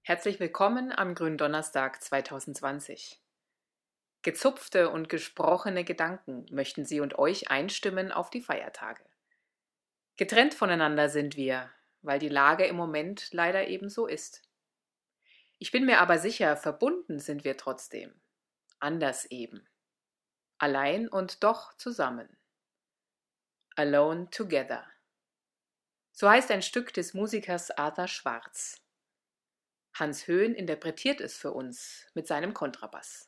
Herzlich willkommen am Gründonnerstag 2020. Gezupfte und gesprochene Gedanken möchten Sie und euch einstimmen auf die Feiertage. Getrennt voneinander sind wir, weil die Lage im Moment leider eben so ist. Ich bin mir aber sicher, verbunden sind wir trotzdem. Anders eben. Allein und doch zusammen. Alone Together. So heißt ein Stück des Musikers Arthur Schwarz. Hans Höhn interpretiert es für uns mit seinem Kontrabass.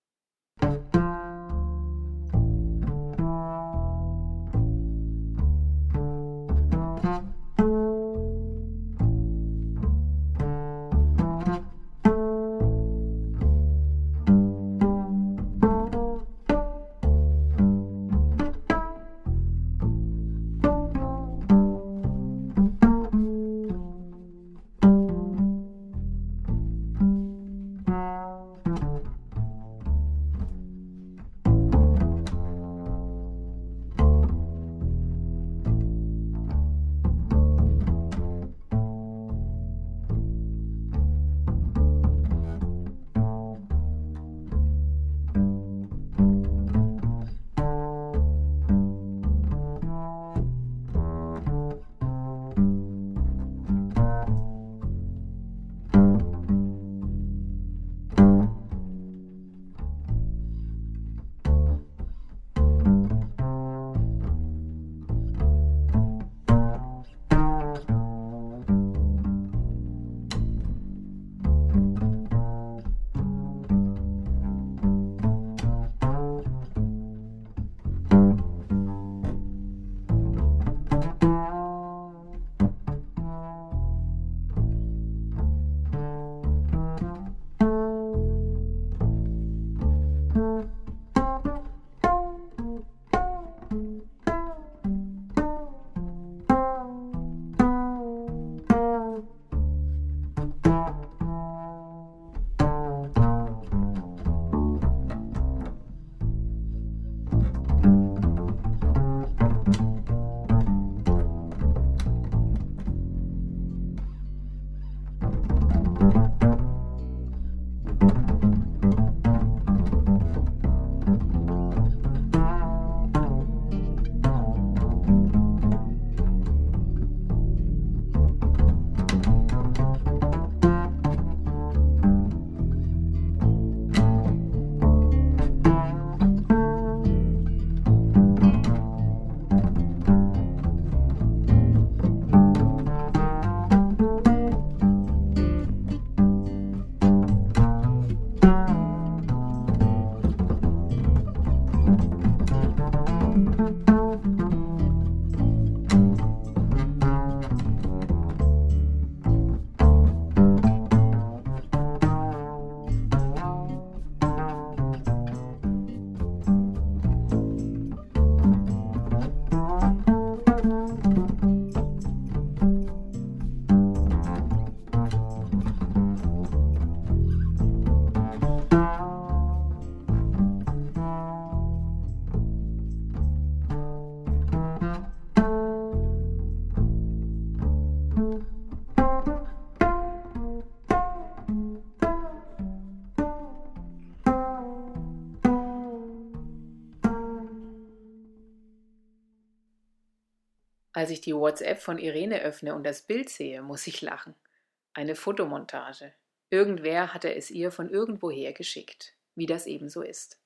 Als ich die WhatsApp von Irene öffne und das Bild sehe, muss ich lachen. Eine Fotomontage. Irgendwer hatte es ihr von irgendwoher geschickt, wie das eben so ist.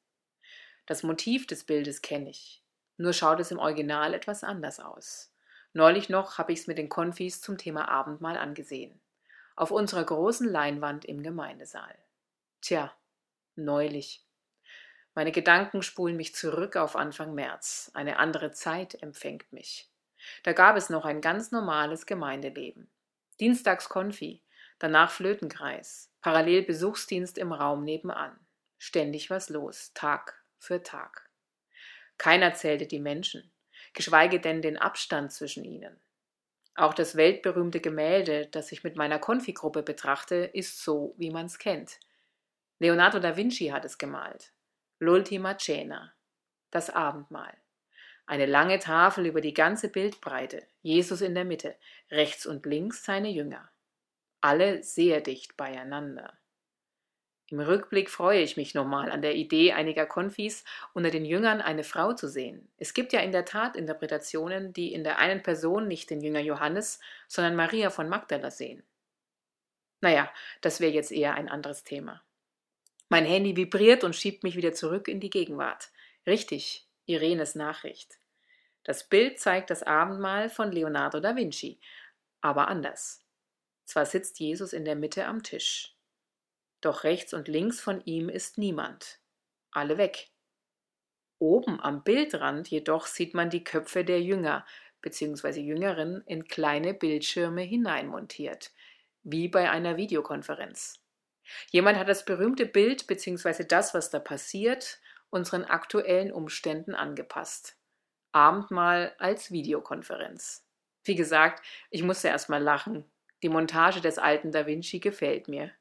Das Motiv des Bildes kenne ich, nur schaut es im Original etwas anders aus. Neulich noch habe ich es mit den Konfis zum Thema Abendmahl angesehen. Auf unserer großen Leinwand im Gemeindesaal. Tja, neulich. Meine Gedanken spulen mich zurück auf Anfang März. Eine andere Zeit empfängt mich. Da gab es noch ein ganz normales Gemeindeleben. Dienstags Konfi, danach Flötenkreis, parallel Besuchsdienst im Raum nebenan. Ständig was los, Tag für Tag. Keiner zählte die Menschen, geschweige denn den Abstand zwischen ihnen. Auch das weltberühmte Gemälde, das ich mit meiner Konfi-Gruppe betrachte, ist so, wie man's kennt. Leonardo da Vinci hat es gemalt. L'Ultima Cena, das Abendmahl. Eine lange Tafel über die ganze Bildbreite, Jesus in der Mitte, rechts und links seine Jünger. alle sehr dicht beieinander. Im Rückblick freue ich mich nochmal an der Idee einiger Konfis, unter den Jüngern eine Frau zu sehen. Es gibt ja in der Tat Interpretationen, die in der einen Person nicht den Jünger Johannes, sondern Maria von Magdala sehen. Naja, das wäre jetzt eher ein anderes Thema. Mein Handy vibriert und schiebt mich wieder zurück in die Gegenwart. Richtig, Irenes Nachricht. Das Bild zeigt das Abendmahl von Leonardo da Vinci, aber anders. Zwar sitzt Jesus in der Mitte am Tisch. Doch rechts und links von ihm ist niemand. Alle weg. Oben am Bildrand jedoch sieht man die Köpfe der Jünger bzw. Jüngerinnen in kleine Bildschirme hineinmontiert, wie bei einer Videokonferenz. Jemand hat das berühmte Bild bzw. das, was da passiert, unseren aktuellen Umständen angepasst. Abendmahl als Videokonferenz. Wie gesagt, ich musste erst mal lachen. Die Montage des alten Da Vinci gefällt mir.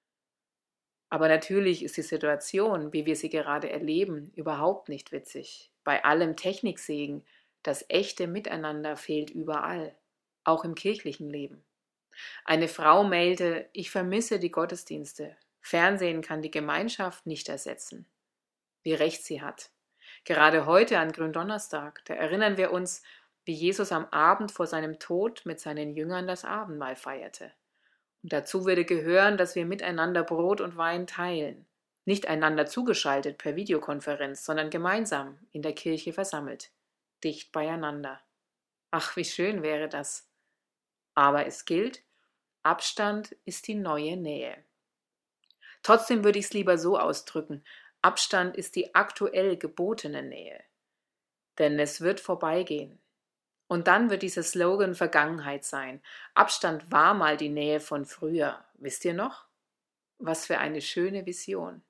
Aber natürlich ist die Situation, wie wir sie gerade erleben, überhaupt nicht witzig. Bei allem Techniksegen, das echte Miteinander fehlt überall, auch im kirchlichen Leben. Eine Frau mailte, ich vermisse die Gottesdienste. Fernsehen kann die Gemeinschaft nicht ersetzen. Wie recht sie hat. Gerade heute an Gründonnerstag, da erinnern wir uns, wie Jesus am Abend vor seinem Tod mit seinen Jüngern das Abendmahl feierte. Und dazu würde gehören, dass wir miteinander Brot und Wein teilen. Nicht einander zugeschaltet per Videokonferenz, sondern gemeinsam in der Kirche versammelt. Dicht beieinander. Ach, wie schön wäre das. Aber es gilt, Abstand ist die neue Nähe. Trotzdem würde ich es lieber so ausdrücken, Abstand ist die aktuell gebotene Nähe. Denn es wird vorbeigehen. Und dann wird dieser Slogan Vergangenheit sein. Abstand war mal die Nähe von früher. Wisst ihr noch? Was für eine schöne Vision.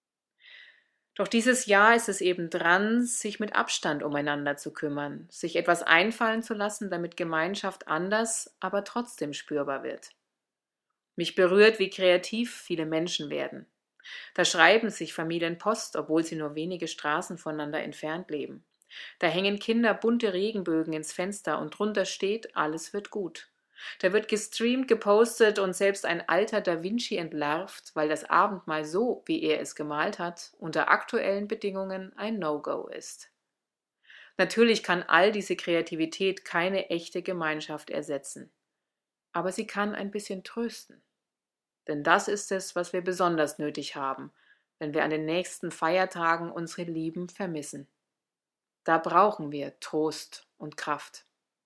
Doch dieses Jahr ist es eben dran, sich mit Abstand umeinander zu kümmern, sich etwas einfallen zu lassen, damit Gemeinschaft anders, aber trotzdem spürbar wird. Mich berührt, wie kreativ viele Menschen werden. Da schreiben sich Familien Post, obwohl sie nur wenige Straßen voneinander entfernt leben. Da hängen Kinder bunte Regenbögen ins Fenster und drunter steht, alles wird gut. Da wird gestreamt, gepostet und selbst ein alter Da Vinci entlarvt, weil das Abendmahl so, wie er es gemalt hat, unter aktuellen Bedingungen ein No-Go ist. Natürlich kann all diese Kreativität keine echte Gemeinschaft ersetzen. Aber sie kann ein bisschen trösten. Denn das ist es, was wir besonders nötig haben, wenn wir an den nächsten Feiertagen unsere Lieben vermissen. Da brauchen wir Trost und Kraft.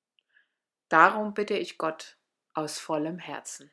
Darum bitte ich Gott aus vollem Herzen.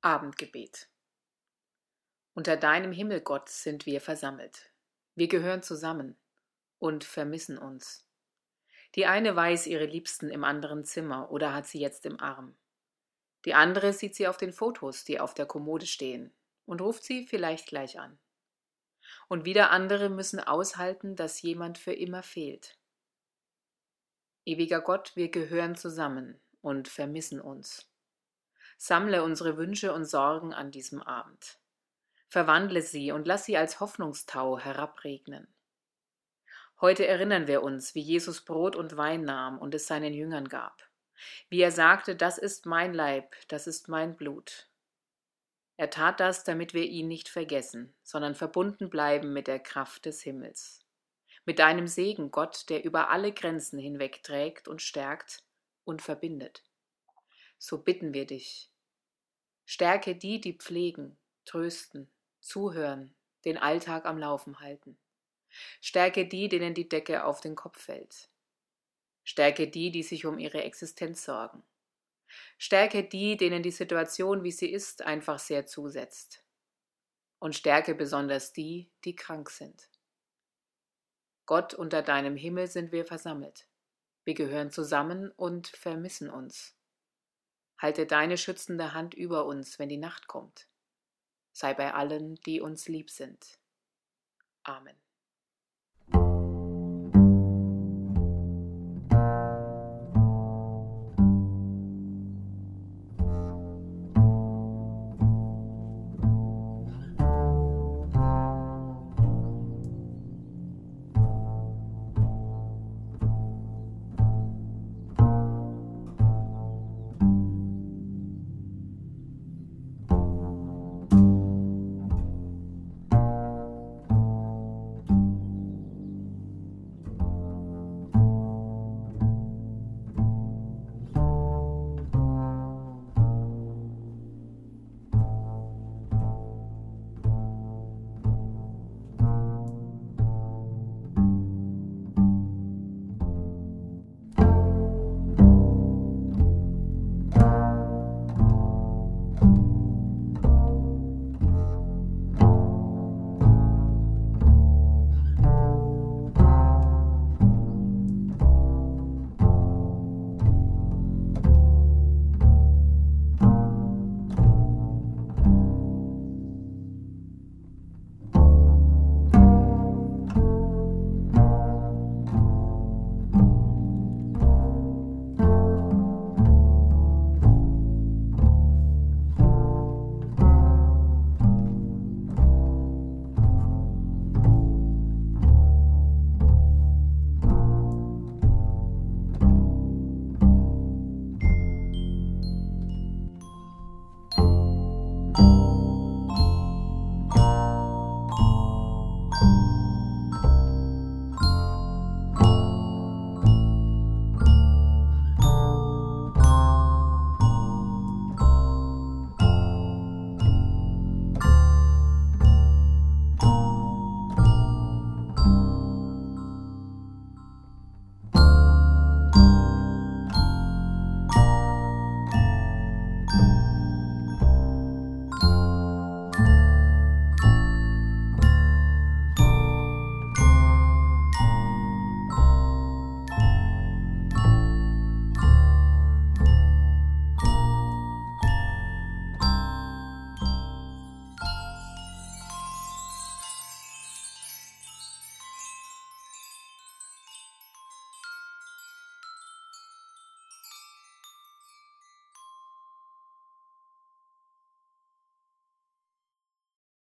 Abendgebet. Unter deinem Himmel, Gott, sind wir versammelt. Wir gehören zusammen und vermissen uns. Die eine weiß ihre Liebsten im anderen Zimmer oder hat sie jetzt im Arm. Die andere sieht sie auf den Fotos, die auf der Kommode stehen, und ruft sie vielleicht gleich an. Und wieder andere müssen aushalten, dass jemand für immer fehlt. Ewiger Gott, wir gehören zusammen und vermissen uns. Sammle unsere Wünsche und Sorgen an diesem Abend. Verwandle sie und lass sie als Hoffnungstau herabregnen. Heute erinnern wir uns, wie Jesus Brot und Wein nahm und es seinen Jüngern gab. Wie er sagte, das ist mein Leib, das ist mein Blut. Er tat das, damit wir ihn nicht vergessen, sondern verbunden bleiben mit der Kraft des Himmels. Mit deinem Segen, Gott, der über alle Grenzen hinweg trägt und stärkt und verbindet. So bitten wir dich. Stärke die, die pflegen, trösten, zuhören, den Alltag am Laufen halten. Stärke die, denen die Decke auf den Kopf fällt. Stärke die, die sich um ihre Existenz sorgen. Stärke die, denen die Situation, wie sie ist, einfach sehr zusetzt. Und stärke besonders die, die krank sind. Gott, unter deinem Himmel sind wir versammelt. Wir gehören zusammen und vermissen uns. Halte deine schützende Hand über uns, wenn die Nacht kommt. Sei bei allen, die uns lieb sind. Amen.